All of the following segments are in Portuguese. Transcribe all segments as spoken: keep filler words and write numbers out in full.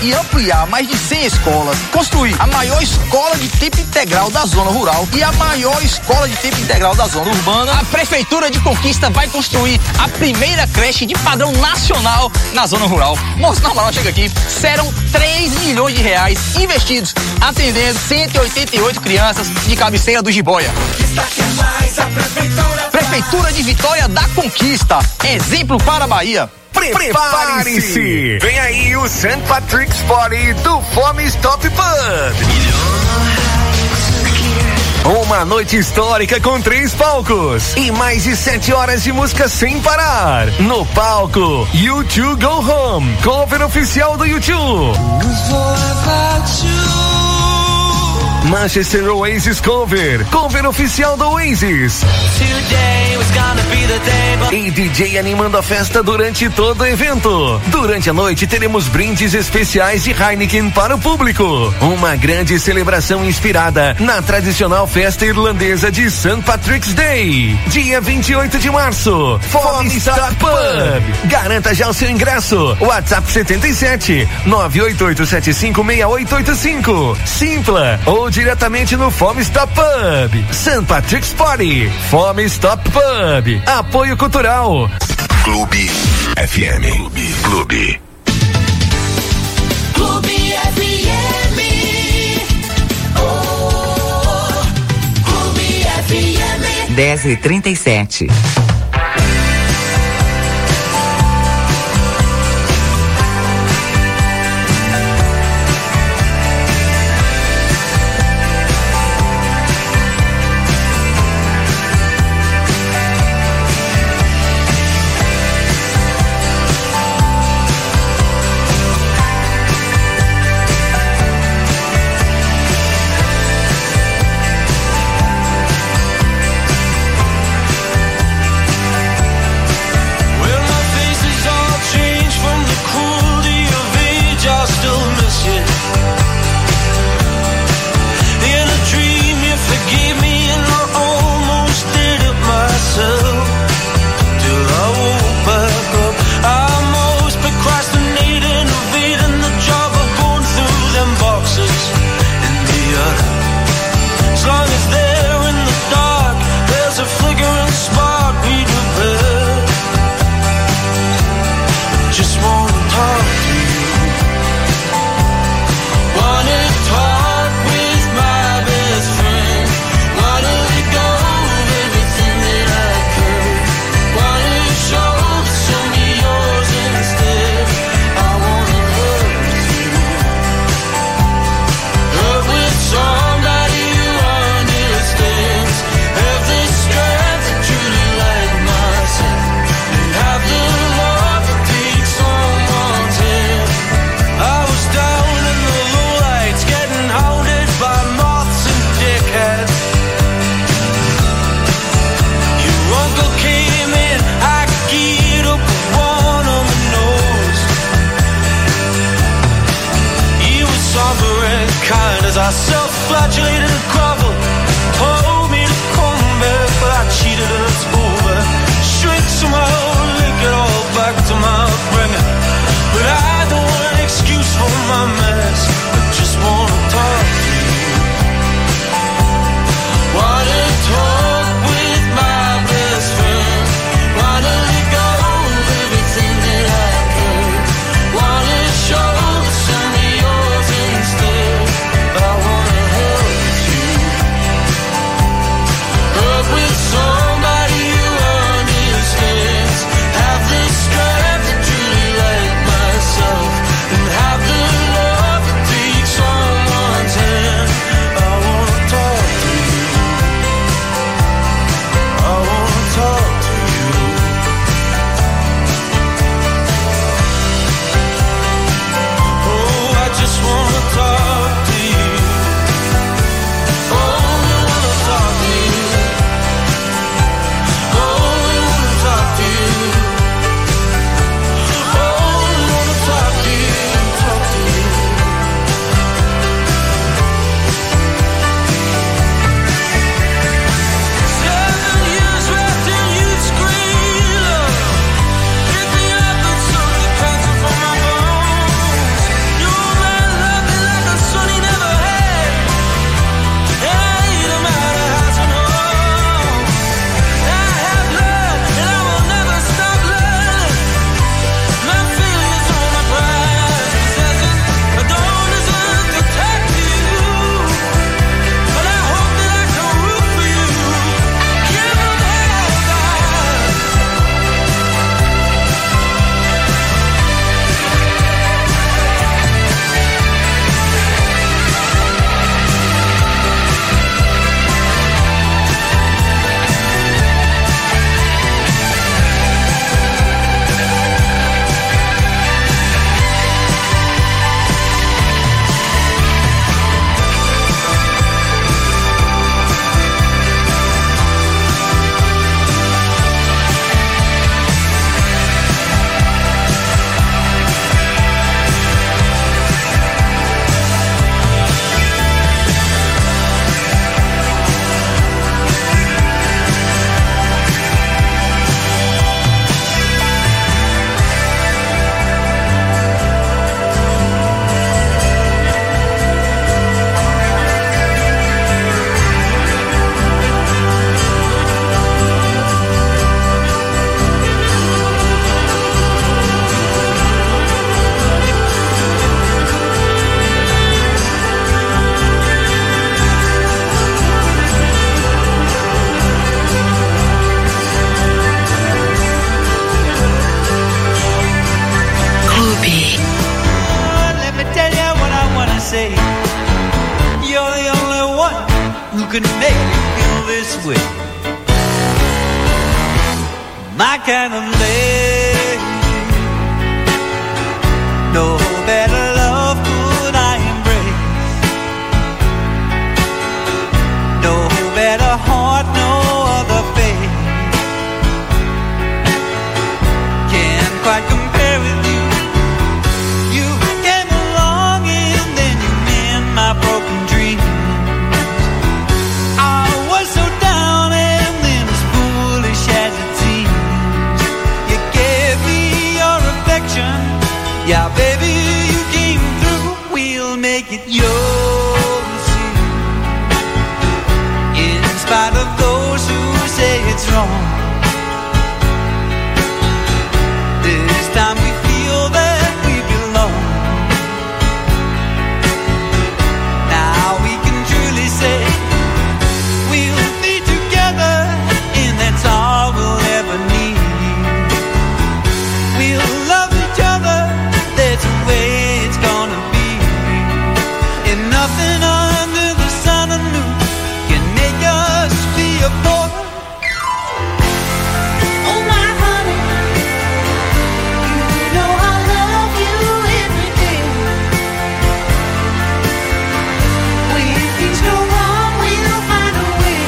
e ampliar mais de cem escolas, construir a maior escola de tempo integral da zona rural e a maior escola de tempo integral da zona urbana, a Prefeitura de Conquista vai construir a primeira creche de padrão nacional na zona rural. Moço, na moral, chega aqui, serão três milhões de reais investidos, atendendo cento e oitenta e oito crianças de cabeceira do Jiboia. Prefeitura de Vitória da Conquista, exemplo para a Bahia. Prepare-se! Vem aí o Saint Patrick's Party do Fome Stop Pub. Uma noite histórica com três palcos e mais de sete horas de música sem parar. No palco, U dois Go Home, cover oficial do U dois. Manchester Oasis cover, cover oficial do Oasis. E D J animando a festa durante todo o evento. Durante a noite teremos brindes especiais de Heineken para o público. Uma grande celebração inspirada na tradicional festa irlandesa de Saint Patrick's Day. Dia vinte e oito de março, Fome Stop Pub. Garanta já o seu ingresso. WhatsApp setenta e sete, nove oito oito sete cinco seis oito oito cinco. Simpla ou diretamente no Fome Stop Pub. Saint Patrick's Party. Fome Stop Pub. Apoio cultural. Clube F M. Clube. Clube. Clube F M. Oh, Clube F M. dez e trinta e sete. Have the love say you're the only one who can make me feel this way. My kind of lady, no better love could I embrace. No better heart, no other face can't quite compare with you. You came along and then you mend my broken dreams. I was so down and then as foolish as it seems. You gave me your affection, yeah baby you came through. We'll make it yours in spite of those who say it's wrong. This time we feel that we belong. Now we can truly say we'll be together and that's all we'll ever need. We'll love each other, that's the way it's gonna be. And nothing under the sun and moon can make us be apart. Oh my honey, you know I love you every day. When things go wrong, we'll find a way.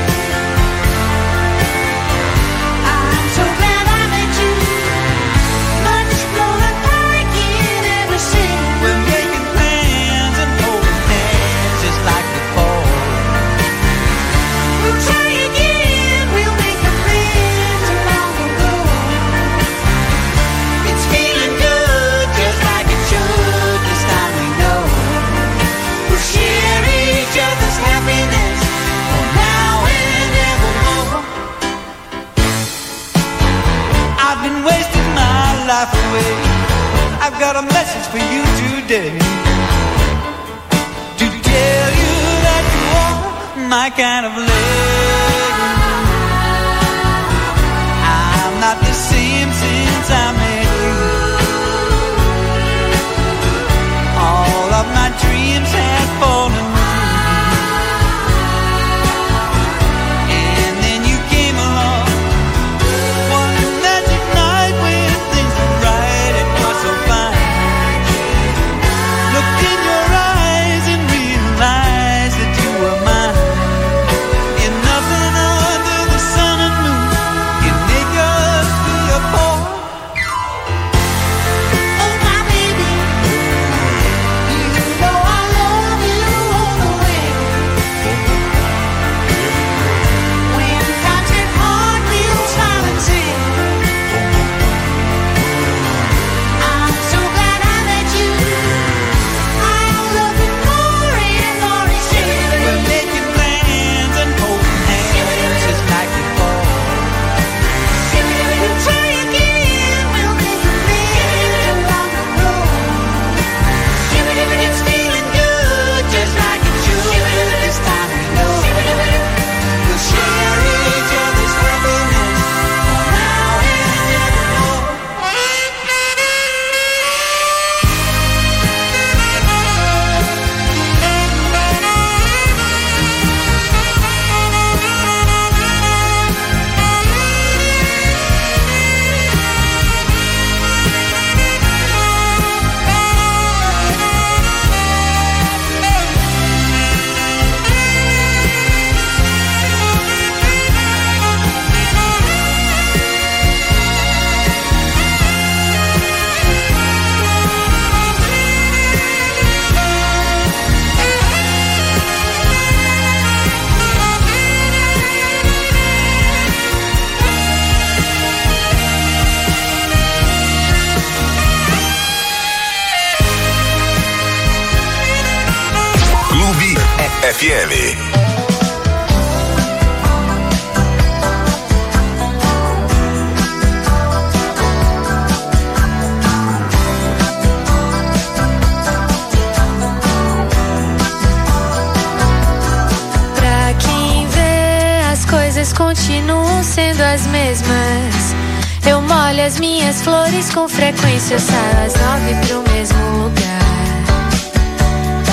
I'm so glad I met you, much more than I can ever say. We're making plans and holding hands just like before. We'll try again, we'll make amends along the road. It's feeling good, just like it should. This time we know we'll share each other's happiness for now and evermore. I've been wasting my life away. I've got a message for you today, to tell you that you are my kind of lady. I'm not the same since I met you. All of my dreams have fallen through. And then you came along one magic night when things were right, it was so fine. Looked in your eyes and realized that you were mine. And nothing under the sun and moon can make us be apart. Oh my baby, you know I love you all the way. When times get hard, we'll smile and sing. I'm so glad I met you. I'll love you more and more each day. We're making plans and holding hands just like before. We'll try again, we'll make amends along the road. It's feeling good, just like it should. This time we know we'll share each other's happiness for now and evermore. Clube F M. Pra quem vê, as coisas continuam sendo as mesmas. Eu molho as minhas flores com frequência, eu saio às nove pro mesmo lugar.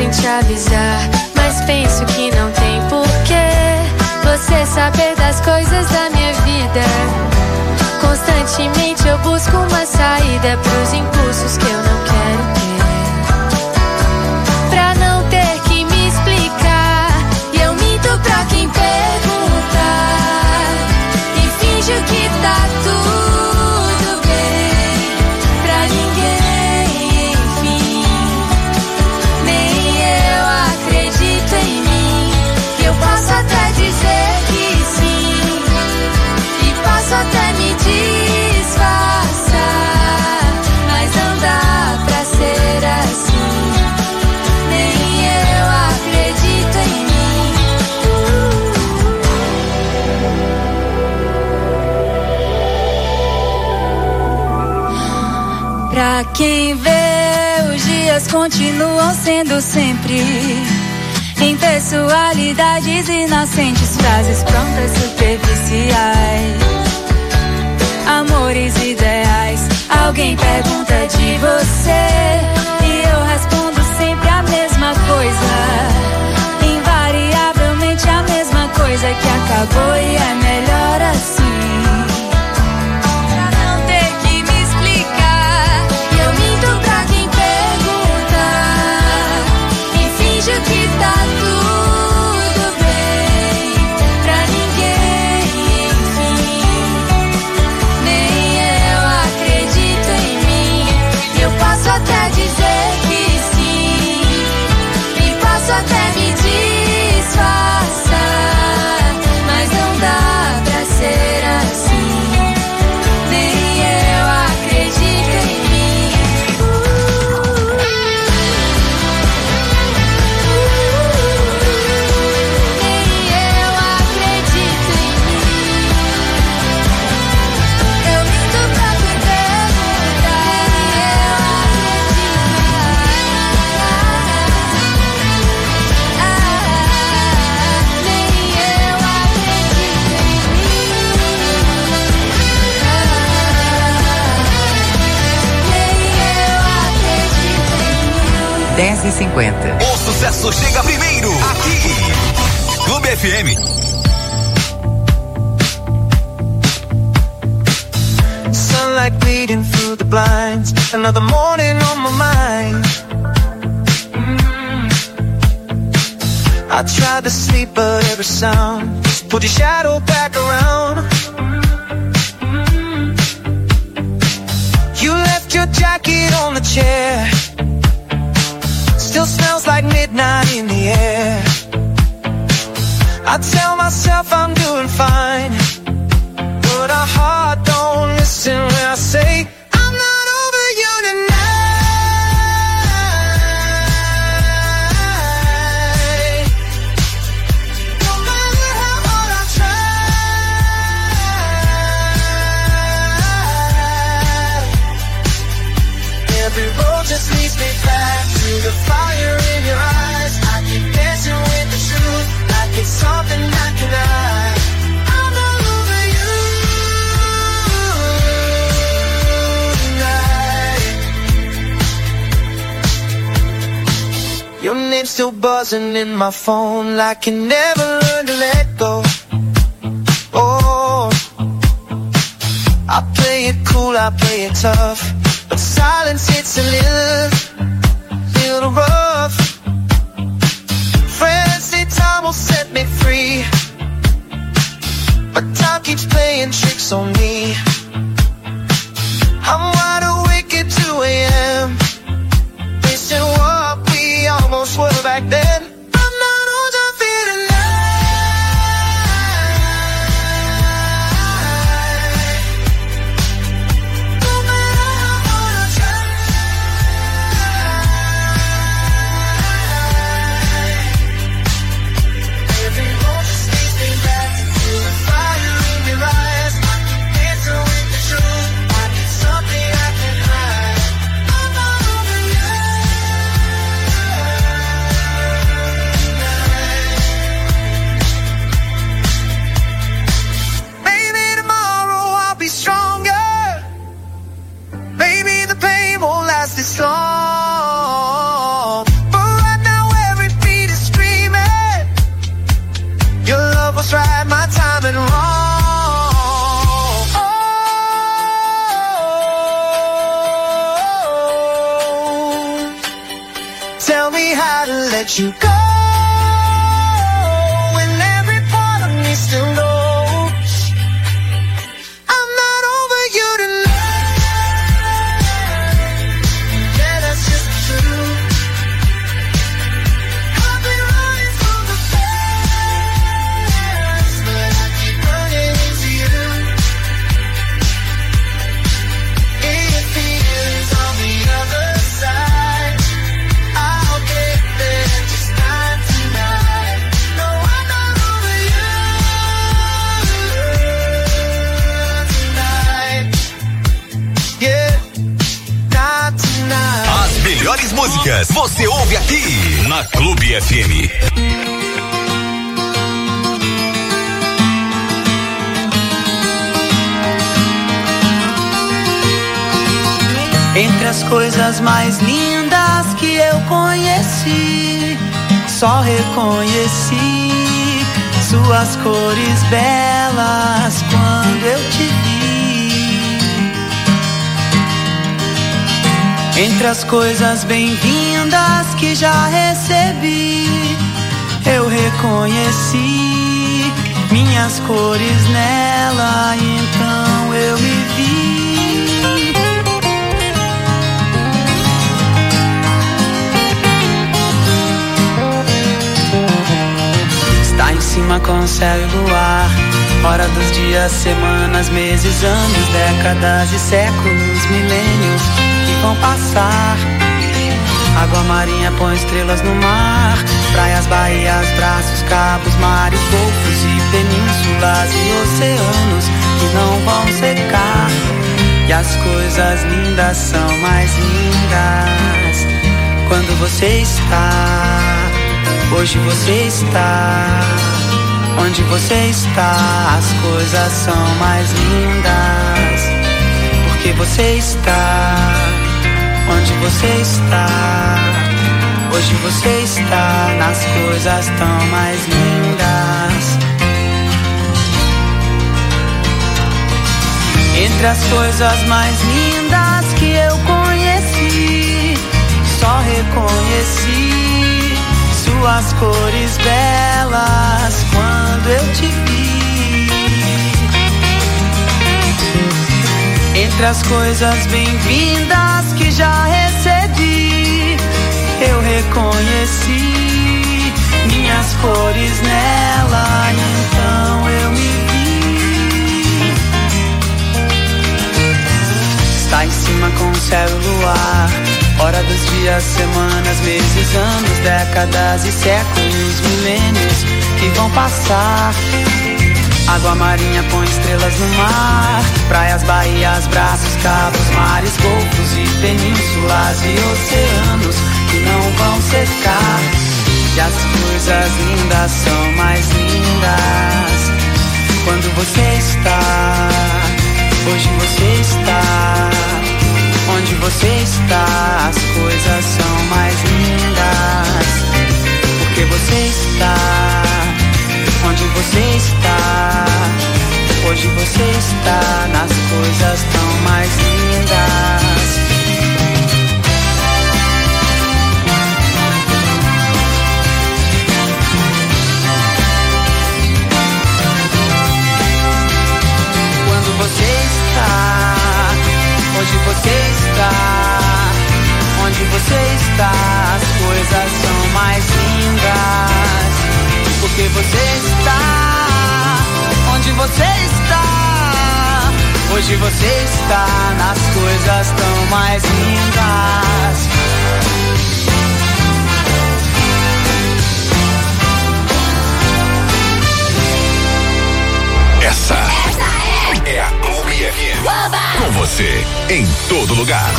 vim te avisar, mas penso que não tem porquê você saber das coisas da minha vida. Constantemente eu busco uma saída pros impulsos que eu não quero ter, pra não ter que me explicar. E eu minto pra quem perguntar e finjo que tá tudo bem pra ninguém, enfim. Nem eu acredito em mim. Eu posso até dizer que sim, e posso até me disfarçar, mas não dá pra ser assim. Nem eu acredito em mim. Pra quem vê, os dias continuam sendo sempre impessoalidades inocentes, frases prontas superficiais, amores ideais. Alguém pergunta de você e eu respondo sempre a mesma coisa, invariavelmente a mesma coisa, que acabou e é melhor assim. Pra não ter que me explicar, eu minto pra quem perguntar e finjo que tá tudo bem pra ninguém, enfim. Nem eu acredito em mim. Eu posso até dizer que sim, e posso até me disfarçar, mas não dá pra ser assim. Nem eu acredito em mim. Nem eu acredito em mim. Eu minto pra quem perguntar. Nem eu acredito em mim. Nem eu acredito em mim. dez e cinquenta. O sucesso chega primeiro aqui. Clube F M. Sunlight bleeding through the blinds. Another morning on my mind. Mm. I tried to sleep, but every sound just pulled your shadow back around. Mm. You left your jacket on the chair. Still smells like midnight in the air. I tell myself I'm doing fine, but our heart don't listen when I say I'm not over you tonight. No matter how hard I try, every road just leads me back to the fire in your eyes. I keep dancing with the truth, like it's something I can hide. I'm not over you tonight. Your name's still buzzing in my phone, like you never learned to let go. Oh, I play it cool, I play it tough, but silence hits a little, little rough. Friends say time will set me free, but time keeps playing tricks on me. I'm wide awake at two a.m. Missing what we almost were back then. I'm not all done feeling night. No matter how hard I try, every road just leads me back to the fire in your eyes. I keep dancing with the truth, like it's something I can hide. I'm not over you. Tell me how to let you go when every part of me still knows I'm not over you tonight. Yeah, that's just the truth. I've been running from the past, but I keep running into you. It feels on the other side. I'll get there, just not tonight. No, I'm not over you tonight. Yeah, not tonight. As melhores músicas você ouve aqui na Clube F M. Entre as coisas mais lindas que eu conheci, só reconheci suas cores belas quando eu te vi. Entre as coisas bem-vindas que já recebi, eu reconheci minhas cores nela, então eu me vi. Está em cima com o céu e luar, hora dos dias, semanas, meses, anos, décadas e séculos, milênios que vão passar. Água marinha põe estrelas no mar, praias, baías, braços, cabos, mares, golfos e penínsulas e oceanos que não vão secar. E as coisas lindas são mais lindas quando você está. Hoje você está, onde você está, as coisas são mais lindas, porque você está, onde você está, hoje você está, nas coisas tão mais lindas. Entre as coisas mais lindas que eu conheci, só reconheci suas cores belas quando eu te vi. Entre as coisas bem-vindas que já recebi, eu reconheci minhas cores nela, então eu me vi. Está em cima com o céu e o luar, hora dos dias, semanas, meses, anos, décadas e séculos, milênios que vão passar. Água marinha põe estrelas no mar, praias, baías, braços, cabos, mares, golfos e penínsulas e oceanos que não vão secar. E as coisas lindas são mais lindas quando você está, hoje você está. Onde você está, as coisas são mais lindas, porque você está, onde você está, hoje você está, nas coisas tão mais lindas. Quando você está, hoje você está, onde você está, as coisas são mais lindas, porque você está, onde você está, hoje você está, nas coisas tão mais lindas. Essa é a Clube F M. Com você em todo lugar.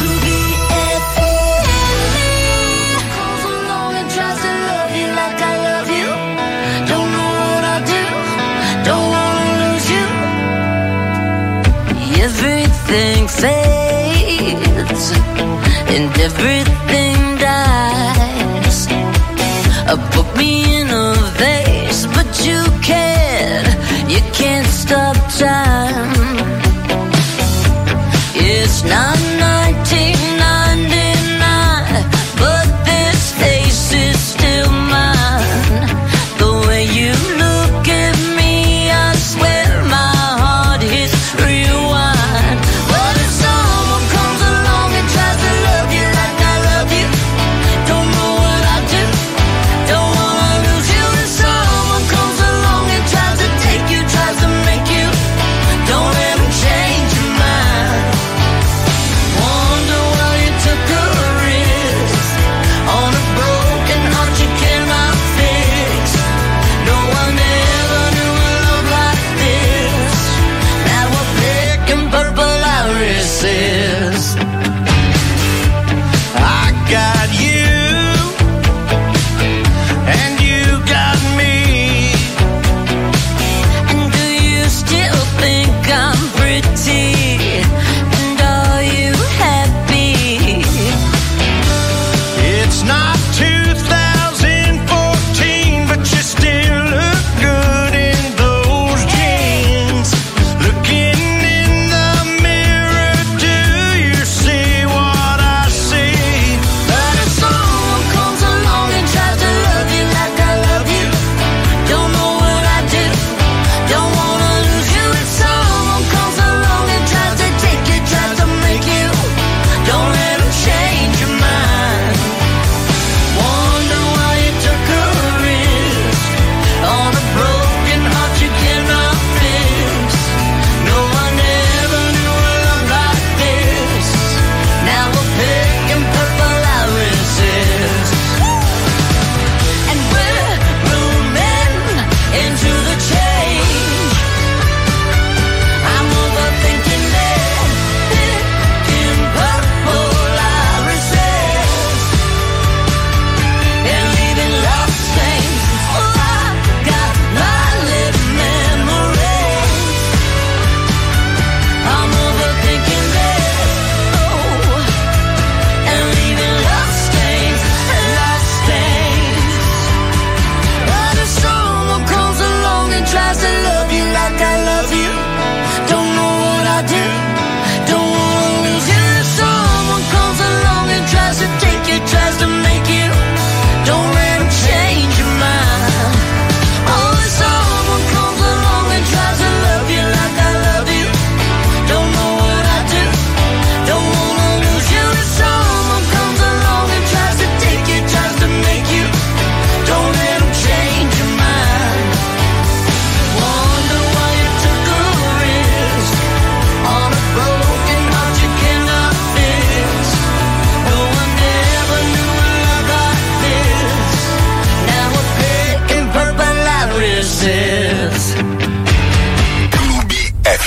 Everything fades and everything dies. Uh, put me in a vase, but you can't, you can't stop time. It's not nineteen ninety-nine, but this fate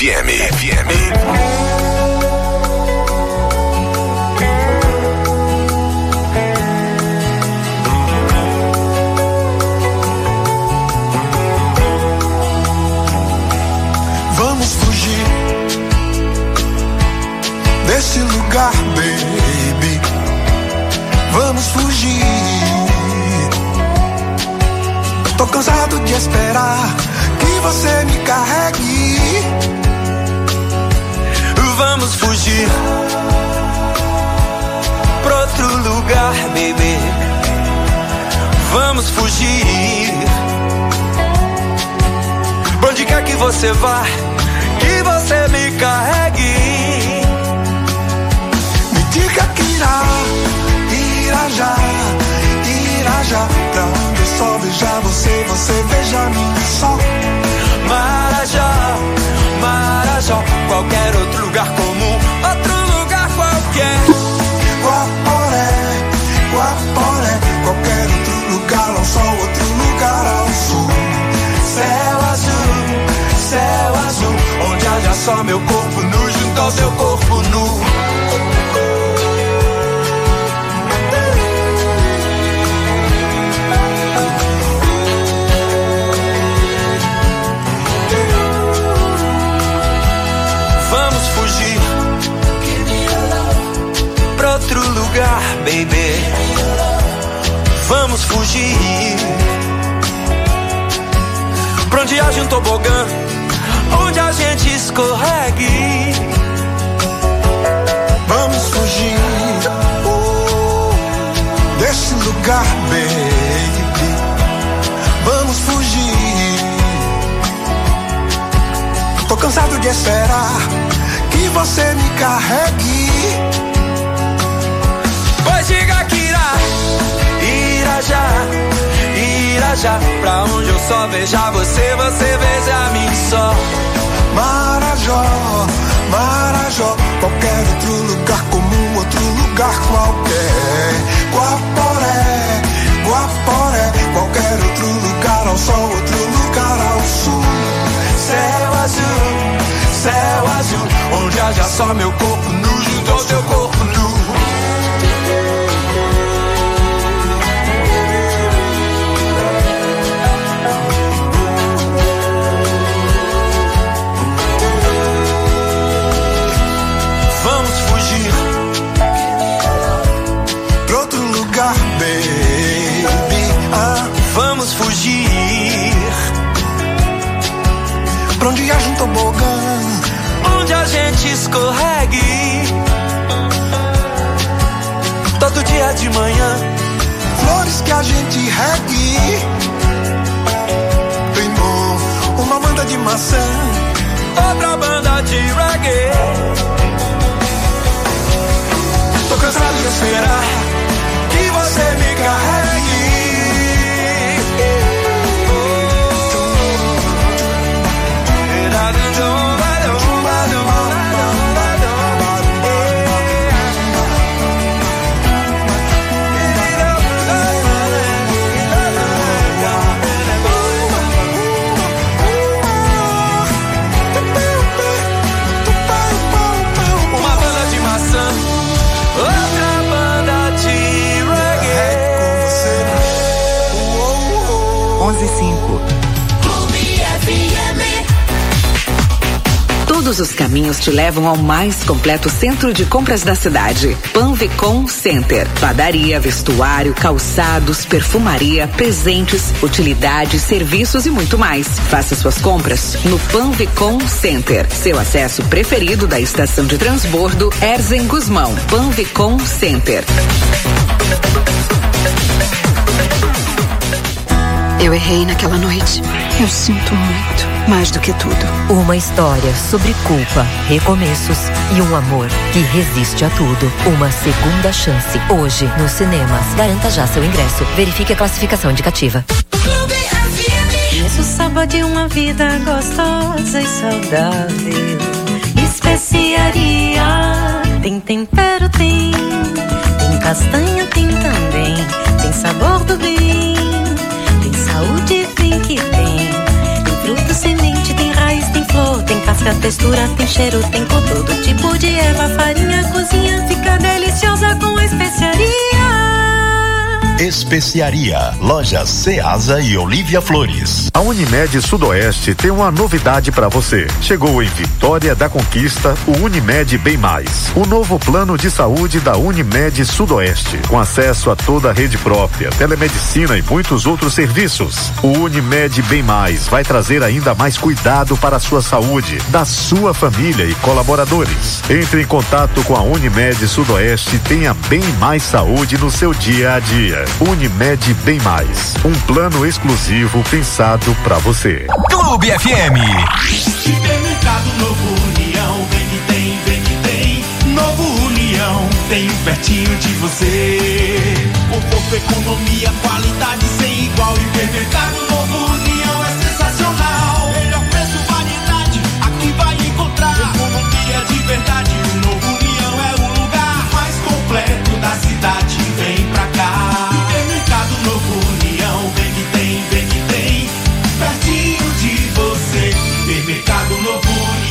F M. F M. Vamos fugir desse lugar, baby. Vamos fugir. Tô cansado de esperar que você me carregue. Vamos fugir pra outro lugar, baby. Vamos fugir. Pra onde quer que você vá, que você me carregue. Me diga que irá, irá já, irá já. Pra onde eu só veja você, você veja mim só. Marajó, Marajó, qualquer outro lugar comum, outro lugar qualquer. Guaporé, Guaporé, qualquer outro lugar ao sol, outro lugar ao sul. Céu azul, céu azul, onde haja só meu corpo nu junto ao seu corpo nu. Vamos fugir pra outro lugar, baby. Vamos fugir pra onde haja um tobogã, onde a gente escorregue. Vamos fugir oh, desse lugar, baby. Vamos fugir. Tô cansado de esperar que você me carregue. Pois diga que irá, irá já, irá já. Pra onde eu só veja você, você veja mim só. Marajó, Marajó, qualquer outro lugar comum, outro lugar qualquer. Guaporé, Guaporé, qualquer outro lugar ao sol, outro lugar ao sul. Céu azul, céu azul, onde haja só meu corpo nu junto ao seu corpo nu. Vamos fugir pra outro lugar, baby. Ah, vamos fugir pra onde haja um tobogã, onde a gente escorregue. Todo dia de manhã, flores que a gente regue. Bem bom, uma banda de maçã, outra banda de reggae. tô cansado de esperar que você me carregue. Uma banda de maçã, outra banda de reggae. onze e cinco. Todos os caminhos te levam ao mais completo centro de compras da cidade. Panvicom Center. Padaria, vestuário, calçados, perfumaria, presentes, utilidades, serviços e muito mais. Faça suas compras no Panvicom Center. Seu acesso preferido da estação de transbordo Erzen Guzmão. Panvicom Center. Eu errei naquela noite. Eu sinto muito. Mais do que tudo. Uma história sobre culpa, recomeços e um amor que resiste a tudo. Uma segunda chance. Hoje, nos cinemas. Garanta já seu ingresso. Verifique a classificação indicativa. Isso sábado de uma vida gostosa e saudável. Especiaria. Tem tempero, tem. Tem castanha, tem também. Tem sabor do bem. Tem saúde, tem que tem. Tem fruta, semente, tem raiz, tem flor, tem casca graça, textura, tem cheiro, tem cor, todo tipo de erva, farinha, cozinha, fica deliciosa com especiaria. Especiaria, loja Ceasa e Olívia Flores. A Unimed Sudoeste tem uma novidade para você. Chegou em Vitória da Conquista o Unimed Bem Mais, o novo plano de saúde da Unimed Sudoeste, com acesso a toda a rede própria, telemedicina e muitos outros serviços. O Unimed Bem Mais vai trazer ainda mais cuidado para a sua saúde, da sua família e colaboradores. Entre em contato com a Unimed Sudoeste e tenha bem mais saúde no seu dia a dia. Unimed Bem Mais, um plano exclusivo pensado pra você. Clube F M. Supermercado Novo União, vem que tem, vem que tem. Novo União, tem um pertinho de você. Conforto, economia, qualidade sem igual. Supermercado Novo União é sensacional. Melhor preço, variedade, aqui vai encontrar. Economia de verdade, o Novo União é o lugar mais completo da cidade. Vem pra cá. Novo União, vem que tem, vem que tem, pertinho de você, Supermercado Novo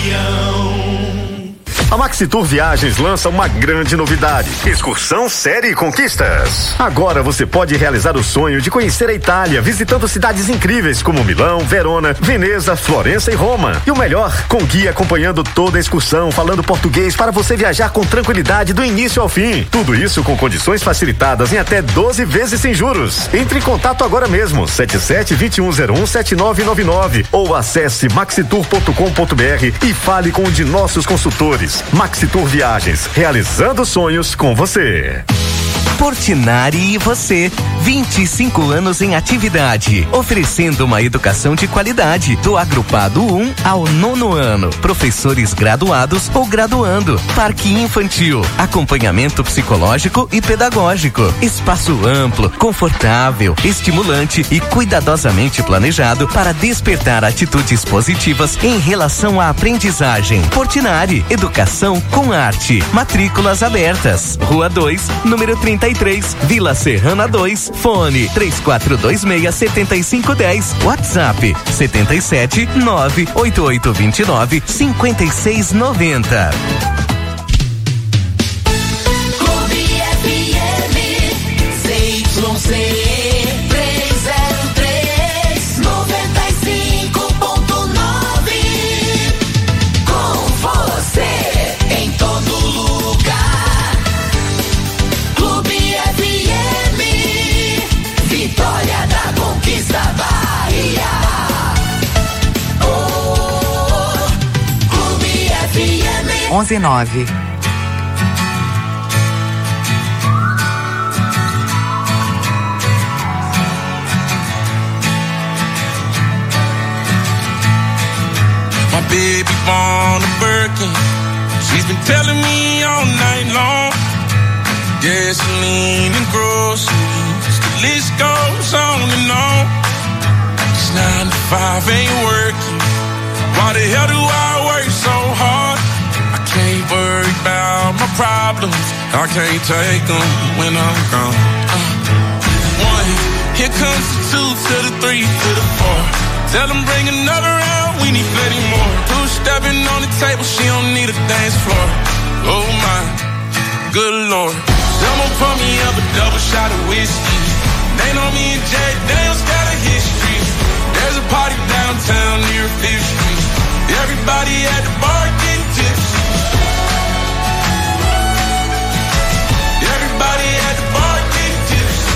União. A Maxitur Viagens lança uma grande novidade: Excursão Série Conquistas. Agora você pode realizar o sonho de conhecer a Itália, visitando cidades incríveis como Milão, Verona, Veneza, Florença e Roma. E o melhor, com guia acompanhando toda a excursão, falando português para você viajar com tranquilidade do início ao fim. Tudo isso com condições facilitadas em até doze vezes sem juros. Entre em contato agora mesmo, sete sete, dois um zero um, sete nove nove nove, ou acesse maxitur ponto com ponto br e fale com um de nossos consultores. Maxitur Viagens, realizando sonhos com você. Portinari e você, vinte e cinco anos em atividade, oferecendo uma educação de qualidade, do agrupado um ao nono ano, professores graduados ou graduando, parque infantil, acompanhamento psicológico e pedagógico, espaço amplo, confortável, estimulante e cuidadosamente planejado para despertar atitudes positivas em relação à aprendizagem. Portinari, educação com arte, matrículas abertas, Rua dois, número trinta e três, Vila Serrana dois, fone três quatro dois seis, sete cinco um zero, WhatsApp setenta e sete, nove oito oito dois nove, cinco seis nove zero. Clube F M, C Y C trezentos e três, noventa e cinco ponto nove. Com você em todo lugar. Clube F M, Vitória da Conquista, Bahia. Oh, Clube F M. onze e nove. My baby born a Birkin. She's been telling me all night long. Gasoline and groceries, the list goes on and on. This nine to five ain't working. Why the hell do I work so hard? I can't worry about my problems. I can't take them when I'm gone. Uh, one, here comes the two to the three to the four. Tell them bring another round, we need plenty more. Two stepping on the table, she don't need a dance floor. Oh my, good Lord. Someone pour me up a double shot of whiskey. They know me and Jay Daniels got a history. There's a party downtown near Fifth Street. Everybody at the bar getting tipsy. Everybody at the bar getting tipsy.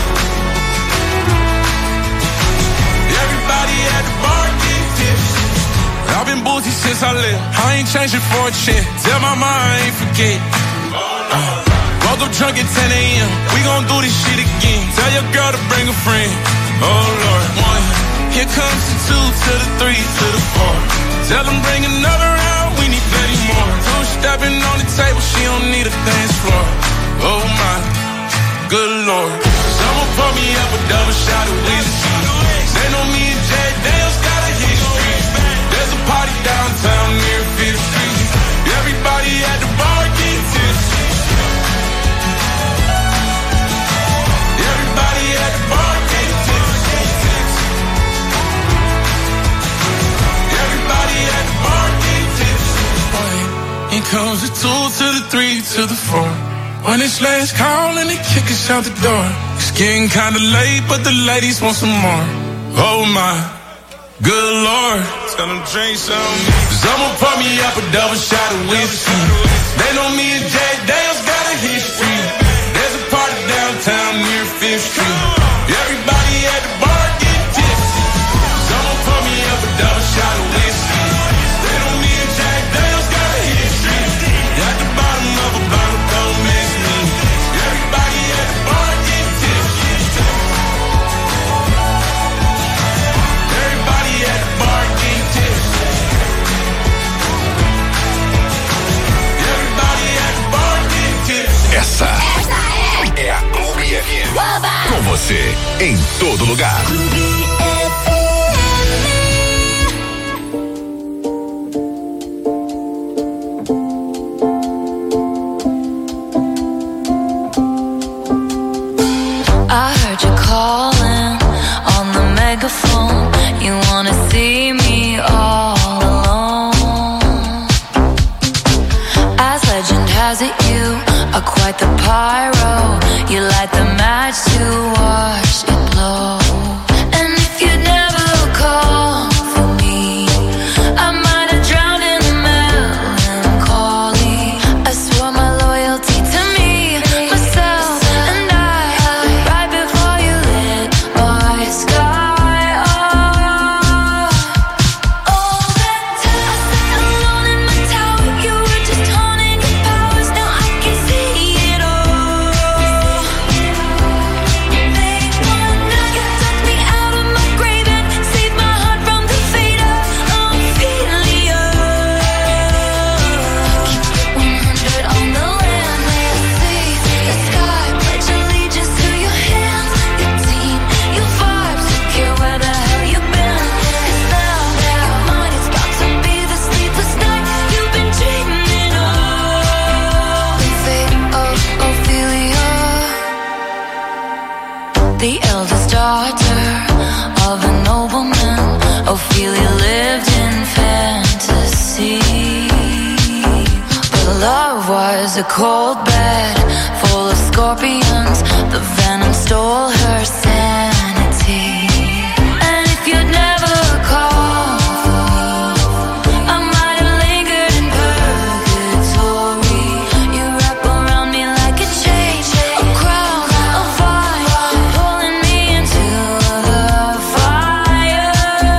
Everybody at the bar getting tipsy. I've been boozy since I left. I ain't changing for a check. Tell my mom I ain't forget. Uh, Woke up drunk at ten a.m. We gon' do this shit again. Tell your girl to bring a friend. Oh Lord, one. Here comes the two to the three to the four. Tell them bring another round. We need plenty more. Two stepping on the table. She don't need a dance floor. Oh my, good Lord. Someone pour me up a double shot of whiskey. They know me and Jay Daniels got a history. There's a party downtown near Fifth Street. Everybody at the bar getting tipsy. Everybody at the bar getting tipsy. Everybody at the bar getting two to the three to the four. When it's last call and they kick us out the door. It's getting kinda late, but the ladies want some more. Oh my, good Lord. Tell them drink some. Someone pour me up a double shot of whiskey. They know me and Jack Daniels got a history. There's a party downtown near Fifth Street. Everybody at the bar get tipsy. Someone pour me up a double shot of whiskey. They know me and Jack Daniels got a history. At the bottom of a bottle, don't miss me. Everybody at the bar get tipsy. Everybody at the bar get tipsy. Everybody at the bar get tipsy. Essa é a Clube F M. Com você em todo lugar. I heard you calling on the megaphone. You wanna see me all alone. As legend has it, you are quite the pyro. You light the match to watch it blow. And if you'd never call for me, I might have drowned in the melancholy. I swore my loyalty to me, myself, and I. Right before you lit my sky up. All that time I sat alone in my tower. You were just honing your powers. Now I can see it all. Late one night, you took me out of my grave and saved my heart from the fate of Ophelia. Keep one hundred on the land, may I see the sky. Pledge allegiance to your hands, your team, your vibes. Don't care where the hell you've been. 'Cause now, now, mine is about to be the sleepless night you've been dreaming of. The fate of Ophelia, the eldest daughter of a nobleman. Ophelia lived in fantasy, but love was a cold bed full of scorpions. The venom stole her sanity. And if you'd never called for me, I might have lingered in purgatory. You wrap around me like a chain, a crown, a vine, pulling me into the fire.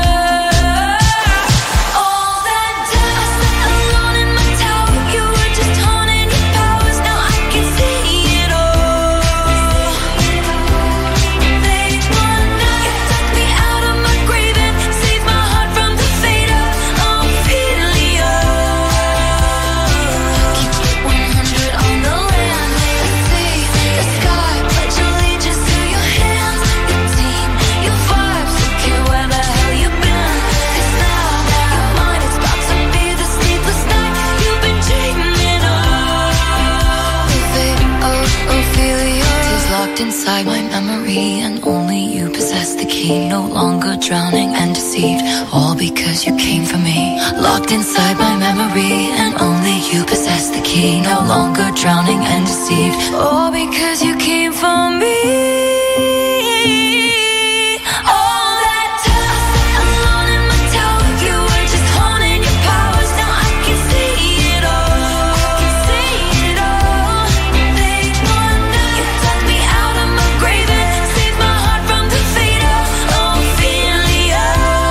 All that time I sat alone in my tower. You were just honing your powers. Now I can see it all. Late one night, you took me out of my grave and saved my heart from the fate of Ophelia. Keep one hundred on the land, may I see the sky. Pledge allegiance to your hands, your team, your vibes. Don't care where the hell you've been. 'Cause now, your mind is about to be the sleepless night you've been dreaming of. The fate of Ophelia is locked inside my memory, and only you possess the key. No longer drowning and deceived, all because you came for me. Locked inside my memory, and only you possess the key. No longer drowning and deceived, all because you came for me. All that time I sat alone in my tower. You were just honing your powers. Now I can see it all. I can see it all. Late one night, you took me out of my grave and saved my heart from the fate of Ophelia.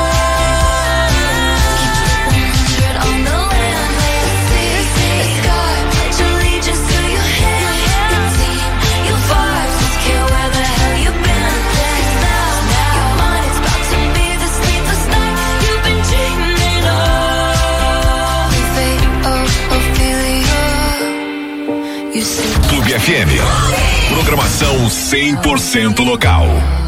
Keep one hundred on the land, may I see the sky. Pledge allegiance to your hands, your team, your vibes. Don't care where the hell you've been. 'Cause now, your mind is about to be the sleepless night you've been dreaming of. The fate of Ophelia. You see. Clube F M. Programação cem por cento local.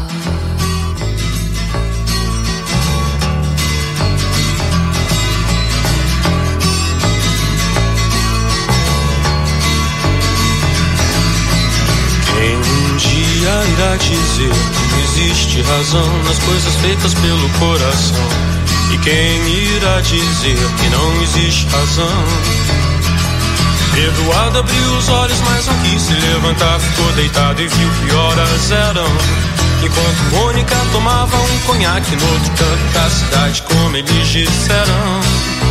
Quem um dia irá dizer que não existe razão nas coisas feitas pelo coração? E quem irá dizer que não existe razão? Eduardo abriu os olhos, mas não quis se levantar. Ficou deitado e viu que horas eram. Enquanto Mônica tomava um conhaque no outro canto da cidade, como eles disseram.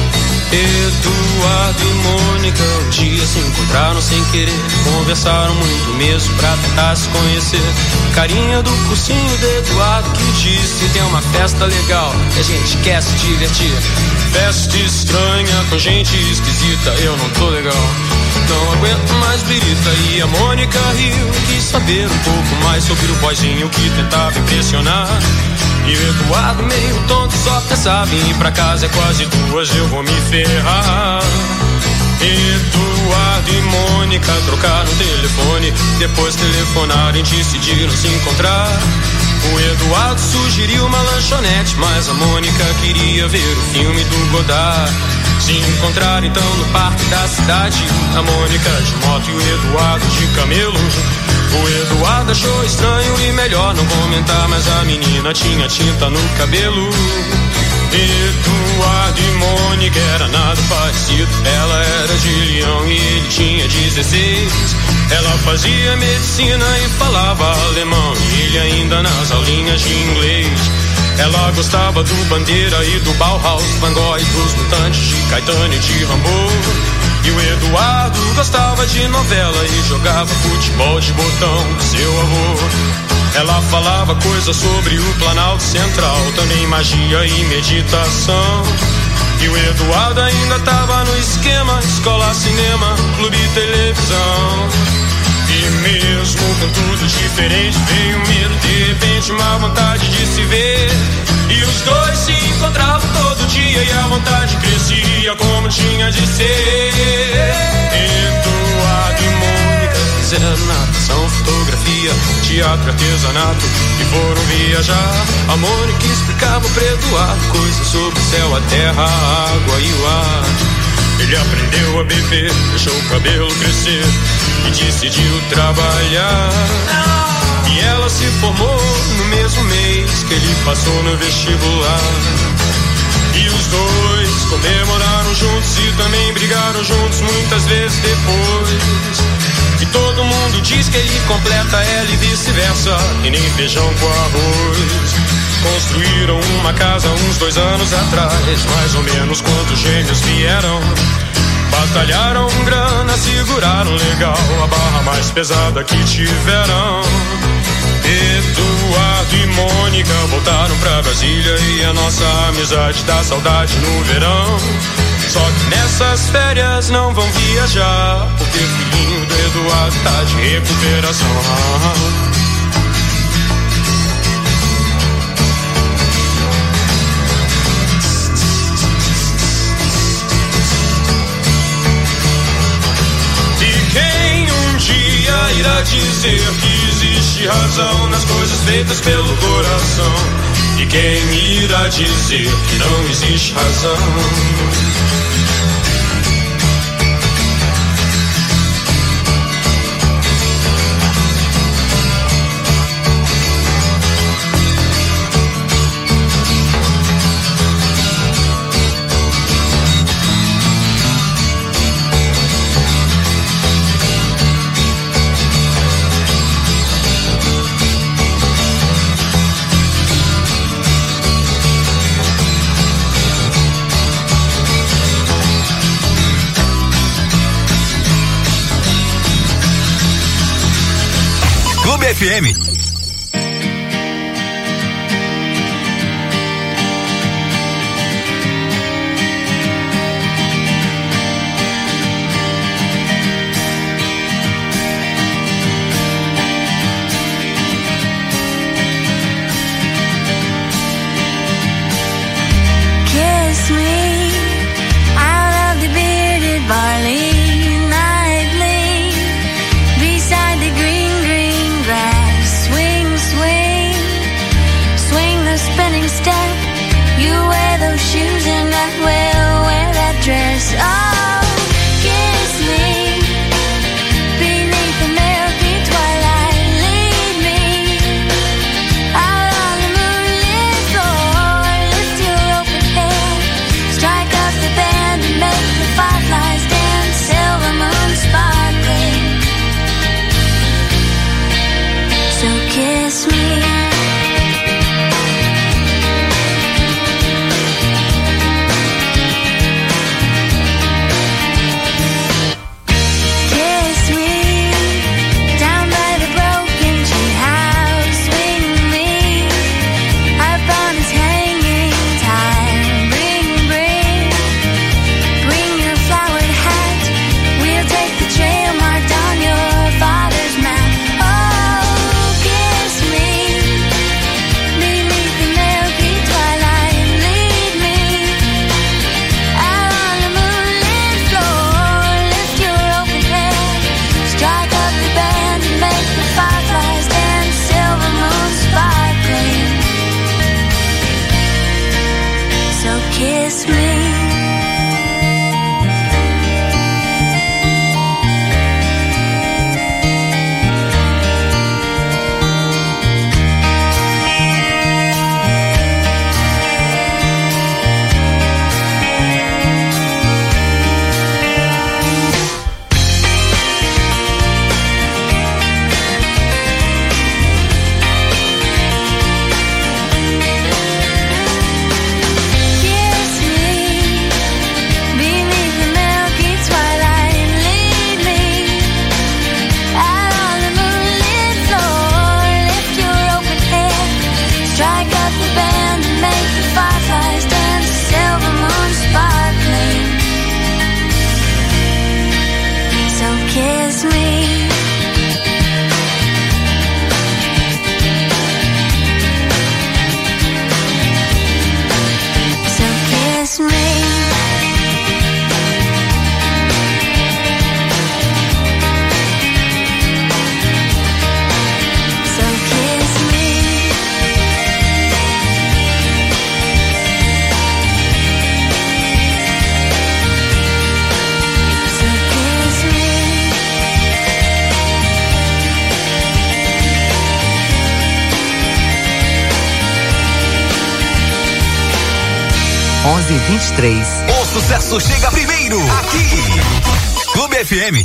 Eduardo e Mônica um dia se encontraram sem querer. Conversaram muito mesmo pra tentar se conhecer. Carinha do cursinho de Eduardo que disse: tem uma festa legal e a gente quer se divertir. Festa estranha com gente esquisita, eu não tô legal, não aguento mais birita. E a Mônica riu, quis saber um pouco mais sobre o boyzinho que tentava impressionar. E o Eduardo meio tonto só pensava em ir pra casa, é quase duas, eu vou me ferrar. Eduardo e Mônica trocaram telefone, depois telefonaram e decidiram se encontrar. O Eduardo sugeriu uma lanchonete, mas a Mônica queria ver o filme do Godard. Se encontraram então no parque da cidade, a Mônica de moto e o Eduardo de camelo. O Eduardo achou estranho e melhor não comentar, mas a menina tinha tinta no cabelo. Eduardo e Mônica era nada parecido. Ela era de Leão e ele tinha dezesseis. Ela fazia medicina e falava alemão, e ele ainda nas aulinhas de inglês. Ela gostava do Bandeira e do Bauhaus, Van Gogh e dos Mutantes, de Caetano e de Rambo. E o Eduardo gostava de novela e jogava futebol de botão com seu avô. Ela falava coisas sobre o Planalto Central, também magia e meditação. E o Eduardo ainda tava no esquema: escola, cinema, clube e televisão. E mesmo com tudo diferente, veio um medo, de repente uma vontade de se ver. E os dois se encontravam todo dia e a vontade crescia como tinha de ser. Eduardo e Mônica fizeram natação, fotografia, teatro, artesanato e foram viajar. A Mônica explicava pra Eduardo coisas sobre o céu, a terra, a água e o ar. Ele aprendeu a beber, deixou o cabelo crescer e decidiu trabalhar. E ela se formou no mesmo mês que ele passou no vestibular. E os dois comemoraram juntos e também brigaram juntos muitas vezes depois. E todo mundo diz que ele completa ela e vice-versa, e nem feijão com arroz. Construíram uma casa uns dois anos atrás, mais ou menos quando os gêmeos vieram. Batalharam grana, seguraram legal a barra mais pesada que tiveram. Eduardo e Mônica voltaram pra Brasília e a nossa amizade dá saudade no verão. Só que nessas férias não vão viajar, porque o filhinho do Eduardo tá de recuperação. Irá dizer que existe razão nas coisas feitas pelo coração. E quem irá dizer que não existe razão? F M. Kiss me out of the bearded barley. Step, you wear those shoes and I will wear that dress. Oh, kiss me beneath the milky twilight. Lead me out on the moonlit floor. Lift your open hair, strike up the band and make the fireflies dance. Silver moons onze vinte e três. O sucesso chega primeiro aqui. Clube F M.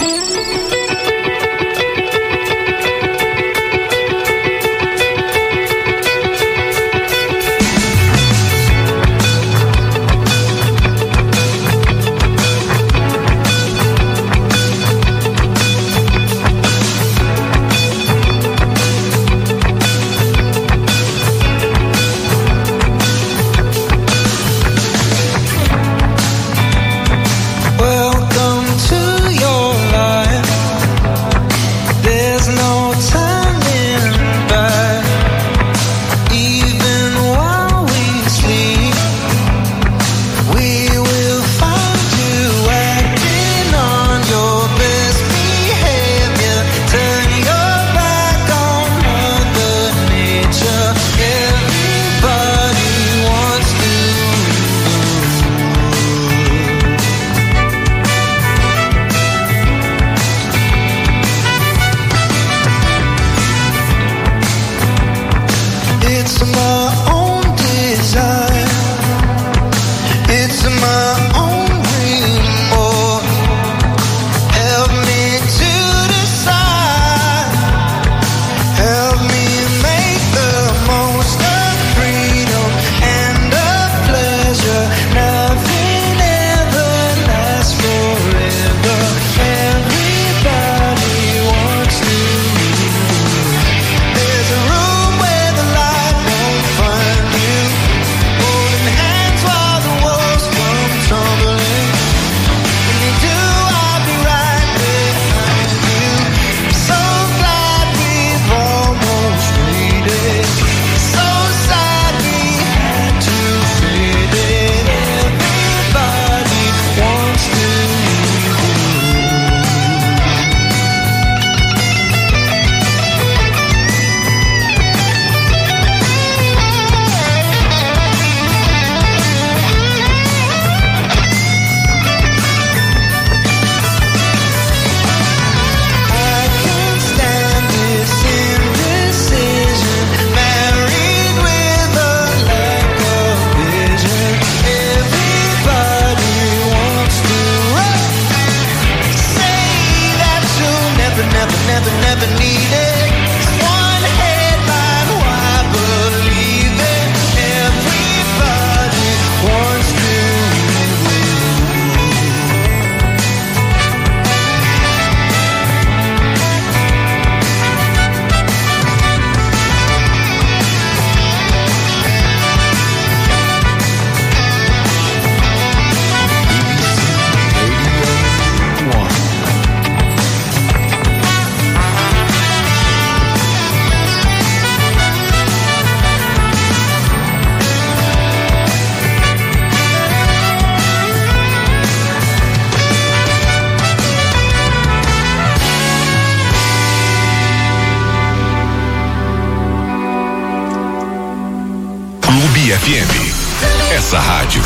F M. Essa rádio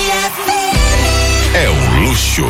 é um luxo.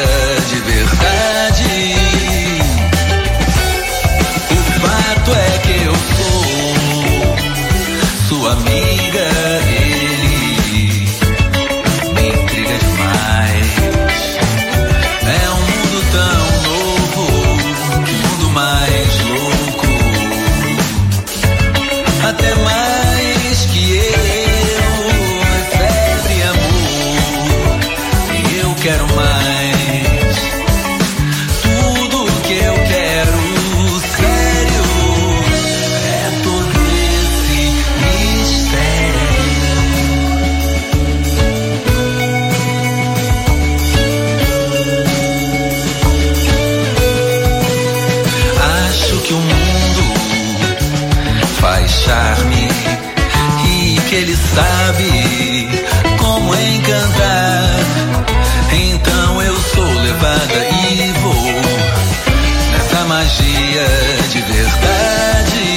É que quero mais. Tudo que eu quero, sério, é todo esse mistério. Acho que o mundo faz charme e que ele sabe como encantar. Então eu sou levada e vou nessa magia de verdade.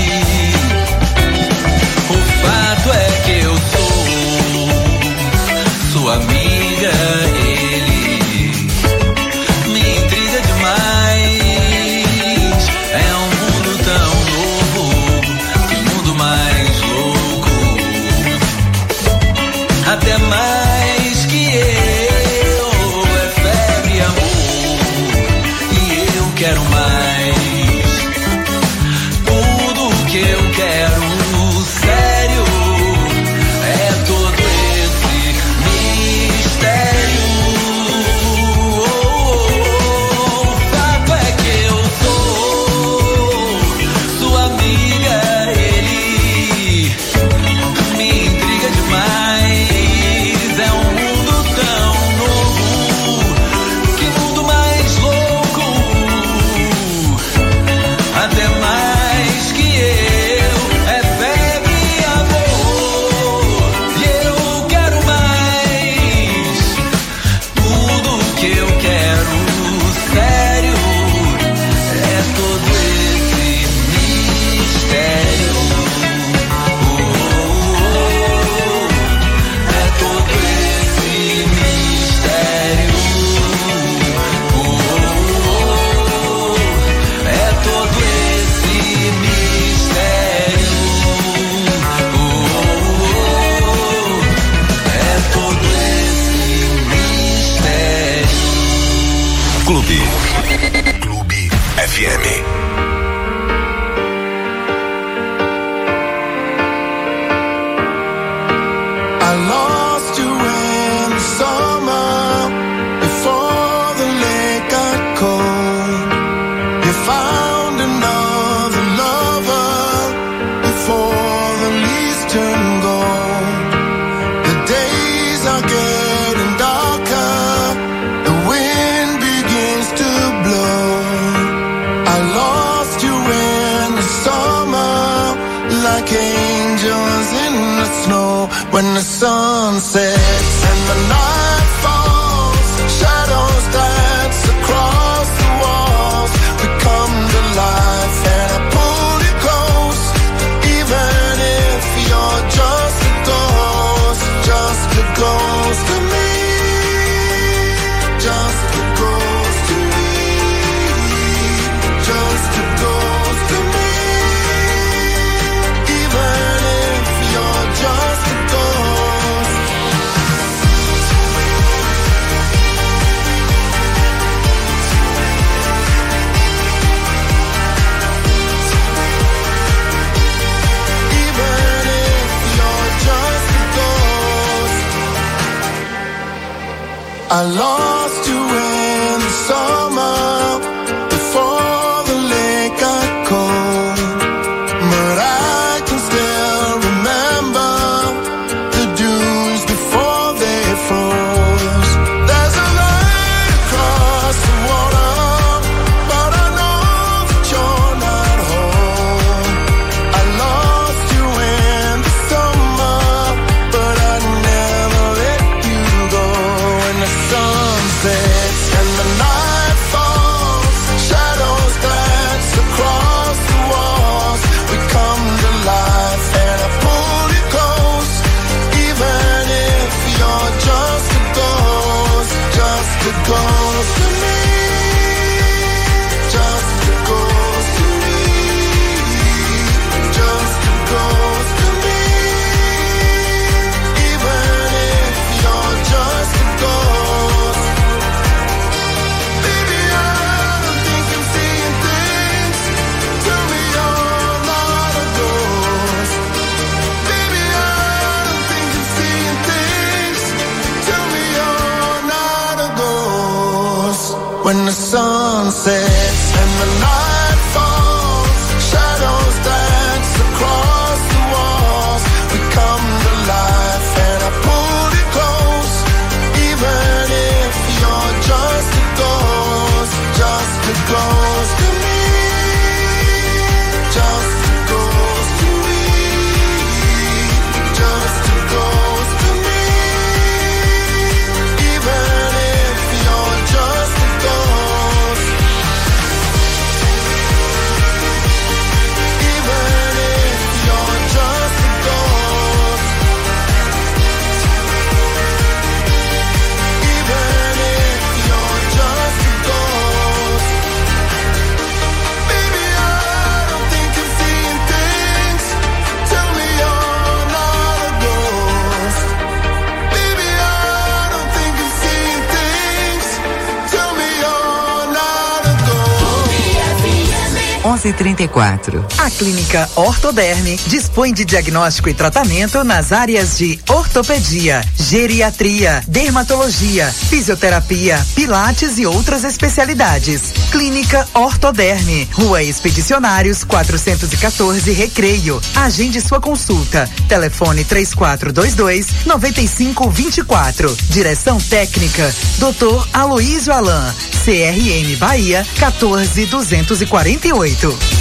O fato é que eu sou sua amiga, ele me intriga demais. É um mundo tão novo, que mundo mais louco, até mais que eu. É febre e amor, e eu quero mais. Tudo que eu quero, sério, é todo esse mistério. O fato é que eu sou sua amiga, ele me intriga demais. É um mundo tão novo, que mundo mais louco, até mais que eu. É febre e amor, e eu quero mais. Tudo que eu quero, sério, é todo esse mistério. É todo esse mistério. É todo esse mistério. É todo esse mistério. Clube. Clube F M. I lost you in the summer before the lake got cold. You found another lover before the leaves turn gold. The days are getting darker, the wind begins to blow. I lost you in the summer like angels in the snow. When the sun sets and the night falls, shadows dance across the walls. We come to life and I pull you close, even if you're just a ghost, just a ghost to me, just a ghost to me, just a ghost to me, even if you're just a ghost. Even if you're just a ghost. I lost you in the summer before the lake got cold, but I can still remember the dunes before they froze. There's a light across the water, but I know that you're not home. I lost you in the summer, but I never let you go. When the sun sets and the night when the sun sets and the night falls, shadows dance across the walls. We come to life and I pull you close, even if you're just a ghost, just a ghost to me, just a ghost to me, just a ghost to me, even if you're just a ghost, even if you're just a ghost, even if you're just a ghost. Baby, I don't think I'm seeing things. Tell me you're not a ghost. Baby, I don't think I'm seeing things. Tell me you're not a ghost. onze e trinta e quatro. A Clínica Ortoderme dispõe de diagnóstico e tratamento nas áreas de ortopedia, geriatria, dermatologia, fisioterapia, pilates e outras especialidades. Clínica Ortoderme, Rua Expedicionários quatrocentos e quatorze, Recreio. Agende sua consulta. Telefone três quatro dois dois, nove cinco dois quatro. Direção técnica doutor Aloísio Alain. C R M Bahia quatorze duzentos e quarenta e oito.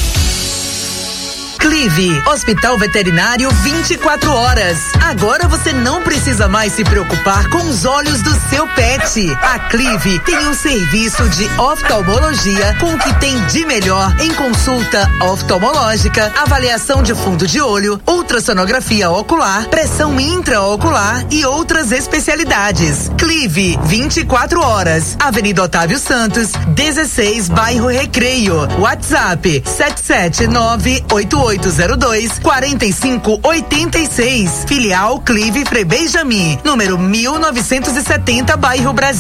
Clive, Hospital Veterinário vinte e quatro horas. Agora você não precisa mais se preocupar com os olhos do seu pet. A Clive tem um serviço de oftalmologia com o que tem de melhor em consulta oftalmológica, avaliação de fundo de olho, ultrassonografia ocular, pressão intraocular e outras especialidades. Clive, vinte e quatro horas. Avenida Otávio Santos, dezesseis, bairro Recreio. WhatsApp sete sete nove oito oito zero dois quatro cinco oito seis. Filial Clive Frei Benjamin, número mil novecentos e setenta, bairro Brasil.